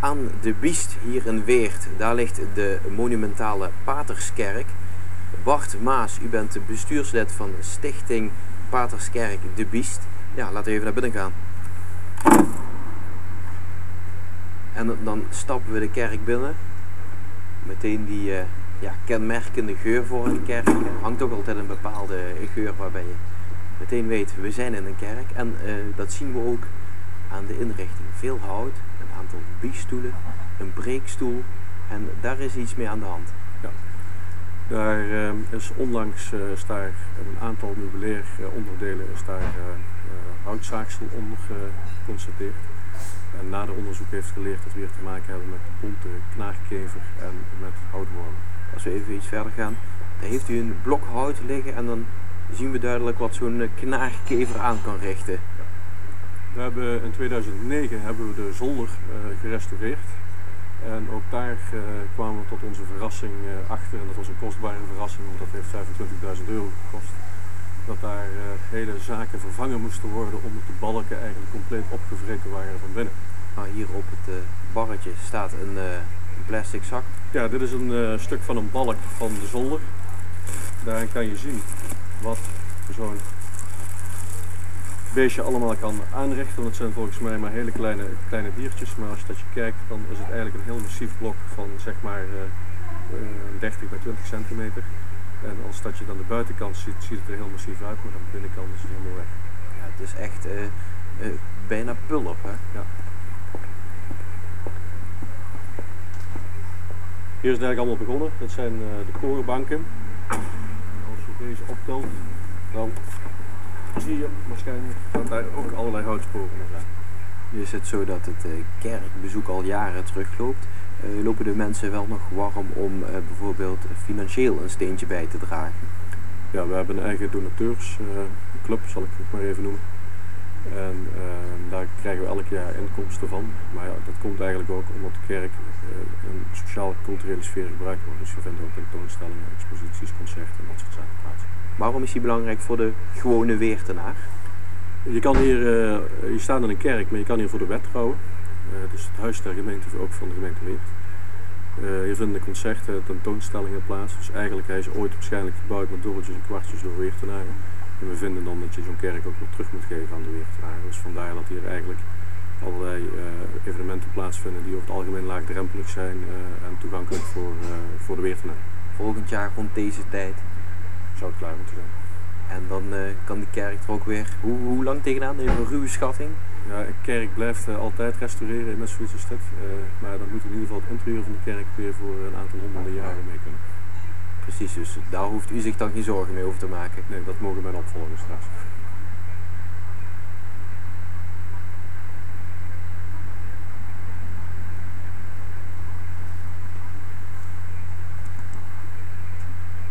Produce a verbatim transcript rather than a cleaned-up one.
aan de Biest hier in Weert. Daar ligt de monumentale Paterskerk. Bart Maas, u bent bestuurslid van de stichting Paterskerk de Biest. Ja, laten we even naar binnen gaan. En dan stappen we de kerk binnen. Meteen die uh, ja, kenmerkende geur voor een kerk. Er hangt ook altijd een bepaalde geur waarbij je meteen weet, we zijn in een kerk. En uh, dat zien we ook aan de inrichting. Veel hout, een aantal bieststoelen, een preekstoel. En daar is iets mee aan de hand. Ja. Daar uh, is onlangs uh, is daar een aantal meubilair uh, onderdelen is daar uh, uh, houtzaagsel onder uh, geconstateerd. En na de onderzoek heeft geleerd dat we hier te maken hebben met bonte knaagkever en met houtwormen. Als we even iets verder gaan, dan heeft u een blok hout liggen en dan zien we duidelijk wat zo'n knaagkever aan kan richten. Ja. We hebben in tweeduizend negen hebben we de zolder uh, gerestaureerd. En ook daar uh, kwamen we tot onze verrassing uh, achter, en dat was een kostbare verrassing, want dat heeft vijfentwintigduizend euro gekost. Dat daar uh, hele zaken vervangen moesten worden omdat de balken eigenlijk compleet opgevreten waren van binnen. Nou, hier op het uh, barretje staat een, uh, een plastic zak. Ja, dit is een uh, stuk van een balk van de zolder. Daarin kan je zien wat zo'n beestje allemaal kan aanrichten. Want het zijn volgens mij maar hele kleine, kleine diertjes, maar als je dat je kijkt, dan is het eigenlijk een heel massief blok van zeg maar uh, uh, dertig bij twintig centimeter. En als dat je dan de buitenkant ziet, ziet het er heel massief uit, maar aan de binnenkant is het helemaal weg. Ja, het is echt uh, uh, bijna pulp, hè? Ja. Hier is het eigenlijk allemaal begonnen. Dat zijn uh, de korenbanken. En als je deze optelt, dan zie je waarschijnlijk dat daar ook allerlei houtsporen in zijn. Nu is het zo dat het uh, kerkbezoek al jaren terugloopt. Uh, lopen de mensen wel nog warm om uh, bijvoorbeeld financieel een steentje bij te dragen? Ja, we hebben een eigen donateursclub, uh, zal ik het maar even noemen. En uh, daar krijgen we elk jaar inkomsten van. Maar ja, dat komt eigenlijk ook omdat de kerk uh, een sociaal-culturele sfeer gebruikt wordt. Dus je vindt ook tentoonstellingen, exposities, concerten en dat soort zaken plaats. Waarom is die belangrijk voor de gewone Weertenaar? Je kan hier, uh, je staat in een kerk, maar je kan hier voor de wet trouwen. Uh, dus het huis der gemeente, ook van de gemeente Weert. Uh, hier vinden concerten, tentoonstellingen plaats. Dus eigenlijk hij is ooit waarschijnlijk gebouwd met dubbeltjes en kwartjes door Weertenaren. En we vinden dan dat je zo'n kerk ook weer terug moet geven aan de Weertenaren. Dus vandaar dat hier eigenlijk allerlei uh, evenementen plaatsvinden die over het algemeen laagdrempelig zijn uh, en toegankelijk voor, uh, voor de Weertenaren. Volgend jaar rond deze tijd zou het klaar moeten zijn. En dan uh, kan die kerk er ook weer, hoe, hoe lang tegenaan? Even een ruwe schatting? Ja, een kerk blijft uh, altijd restaureren met zoiets als dit. Uh, maar dan moet in ieder geval het interieur van de kerk weer voor een aantal honderden jaren mee kunnen. Precies, dus daar hoeft u zich dan geen zorgen mee over te maken. Nee, dat mogen mijn opvolgers straks.